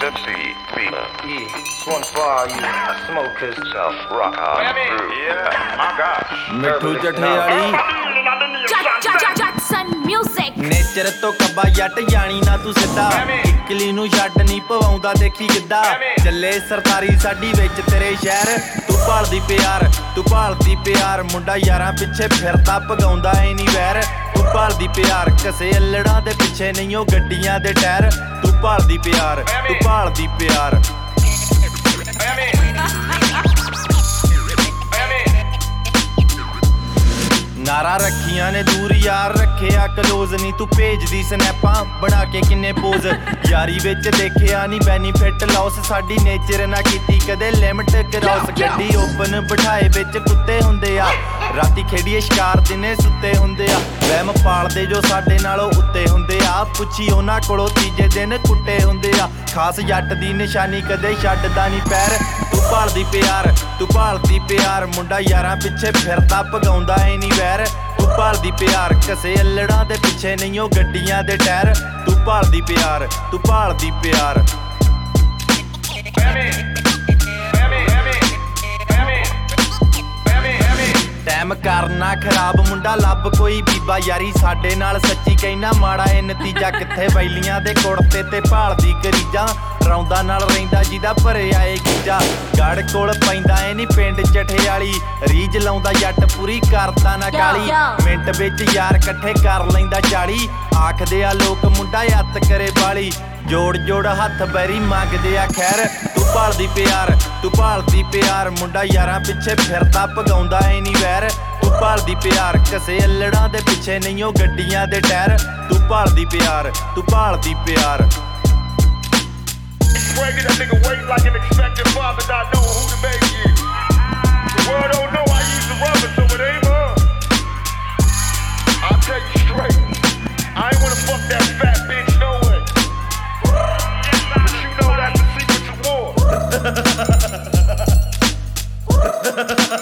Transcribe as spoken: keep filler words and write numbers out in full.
C, B. Yeah, this one for all you smokers. South Rock on through. Yeah, my gosh. Mithu Jathiali Jackson music nature ਤੋਂ ਕੱਬਾ ਜੱਟ ਜਾਣੀ ਨਾ ਤੂੰ ਸਿੱਧਾ ਇਕਲੀ ਨੂੰ ਛੱਡ ਨਹੀਂ ਪਵਾਉਂਦਾ ਦੇਖੀ ਕਿੱਦਾਂ ਚੱਲੇ ਸਰਦਾਰੀ ਸਾਡੀ ਵਿੱਚ ਤੇਰੇ ਸ਼ਹਿਰ ਤੂੰ ਭਾਲਦੀ ਪਿਆਰ ਤੂੰ ਭਾਲਦੀ ਪਿਆਰ ਮੁੰਡਾ ਯਾਰਾਂ ਪਿੱਛੇ ਫਿਰਦਾ ਭਗਾਉਂਦਾ ਏ ਨਹੀਂ ਵੈਰ ਤੂੰ ਭਾਲਦੀ ਪਿਆਰ ਕਸੇ ਅਲੜਾਂ ਦੇ ਪਿੱਛੇ ਨਹੀਂ ਉਹ ਗੱਡੀਆਂ ਦੇ ਟਾਇਰ ਤੂੰ ਭਾਲਦੀ ਪਿਆਰ ਤੂੰ ਭਾਲਦੀ ਪਿਆਰ ਨਾਰਾ ਰੱਖੀਆਂ ਨੇ ਦੂਰ ਯਾਰ ਰੱਖਿਆ ਕਲੋਜ਼ ਨਹੀਂ ਤੂੰ ਭੇਜਦੀ ਸਨੈਪਾਂ ਬਣਾ ਕੇ ਕਿੰਨੇ ਪੋਜ਼ ਯਾਰੀ ਵਿੱਚ ਦੇਖਿਆ ਨਹੀਂ ਬੈਨੀਫਿਟ ਲਾਸ ਸਾਡੀ ਨੇਚਰ ਨਾ ਕੀਤੀ ਕਦੇ ਲਿਮਟ ਕ੍ਰਾਸ ਗੱਡੀ ਓਪਨ ਬਿਠਾਏ ਵਿੱਚ ਕੁੱਤੇ ਹੁੰਦੇ ਆ ਰਾਤੀ ਖੇਡੀਏ ਸ਼ਿਕਾਰ ਦਿਨੇ ਸੁੱਤੇ ਹੁੰਦੇ ਆ ਵਹਿਮ ਪਾਲਦੇ ਜੋ ਸਾਡੇ ਨਾਲੋਂ ਉੱਤੇ ਹੁੰਦੇ ਆ ਪੁੱਛੀ ਉਹਨਾਂ ਕੋਲੋਂ ਤੀਜੇ ਦਿਨ ਕੁੱਟੇ ਹੁੰਦੇ ਆ ਖਾਸ ਜੱਟ ਦੀ ਨਿਸ਼ਾਨੀ ਕਦੇ ਛੱਡਦਾ ਨਹੀਂ ਪੈਰ ਤੂੰ ਭਾਲਦੀ ਪਿਆਰ ਤੂੰ ਭਾਲਦੀ ਪਿਆਰ ਮੁੰਡਾ ਯਾਰਾਂ ਪਿੱਛੇ ਫਿਰਦਾ ਭਗਾਉਂਦਾ ਏ ਨਹੀਂ ਵੈਰ ਤੂੰ ਭਾਲਦੀ ਪਿਆਰ ਕਸੇ ਅਲੜਾਂ ਦੇ ਪਿੱਛੇ ਨਹੀਂ ਉਹ ਗੱਡੀਆਂ ਦੇ ਟਾਇਰ ਤੂੰ ਭਾਲਦੀ ਪਿਆਰ ਤੂੰ ਭਾਲਦੀ ਪਿਆਰ ਟਾਈਮ ਕਰਨਾ ਖਰਾਬ ਮੁੰਡਾ ਲੱਭ ਕੋਈ ਬੀਬਾ ਯਾਰੀ ਸਾਡੇ ਨਾਲ ਸੱਚੀ ਕਹਿਣਾ ਮਾੜਾ ਏ ਨਤੀਜਾ ਕਿੱਥੇ ਵੈਲੀਆਂ ਦੇ ਕੁੜਤੇ ਤੇ ਭਾਲਦੀ ਕਰੀਜਾਂ ਰੌਂਦਾ ਨਾਲ ਰਹਿੰਦਾ ਜਿਹਦਾ ਭਰਿਆ ਏ ਗੀਜਾ ਗੜ ਕੋਲ ਪੈਂਦਾ ਏ ਨੀ ਪਿੰਡ ਚਠਿਆਲੀ ਰੀਜ ਲਾਉਂਦਾ ਜੱਟ ਪੂਰੀ ਕਰਦਾ ਨਾ ਕਾਲੀ ਮਿੰਟ ਵਿੱਚ ਯਾਰ ਇਕੱਠੇ ਕਰ ਲੈਂਦਾ ਚਾਲੀ ਆਖਦੇ ਆ ਲੋਕ ਮੁੰਡਾ ਹੱਥ ਕਰੇ ਬਾਲੀ ਜੋੜ ਜੋੜ ਹੱਥ ਬੈਰੀ ਮੰਗਦੇ ਆ ਖੈਰ ਤੂੰ ਭਾਲਦੀ ਪਿਆਰ ਤੂੰ ਭਾਲਦੀ ਪਿਆਰ ਮੁੰਡਾ ਯਾਰਾਂ ਪਿੱਛੇ ਫਿਰਦਾ ਭਗਾਉਂਦਾ ਏ ਨਹੀਂ ਵੈਰ ਤੂੰ ਭਾਲਦੀ ਪਿਆਰ ਕਸੇ ਅਲੜਾਂ ਦੇ ਪਿੱਛੇ ਨਹੀਂ ਉਹ ਗੱਡੀਆਂ ਦੇ ਟਾਇਰ ਤੂੰ ਭਾਲਦੀ ਪਿਆਰ ਤੂੰ ਭਾਲਦੀ ਪਿਆਰ Breaking that nigga wait like an expected father not knowing who the baby is. The world don't know I use the rubber, so it ain't mine. I'll tell you straight, I ain't wanna fuck that fat bitch no way. But you know that's the secret to war.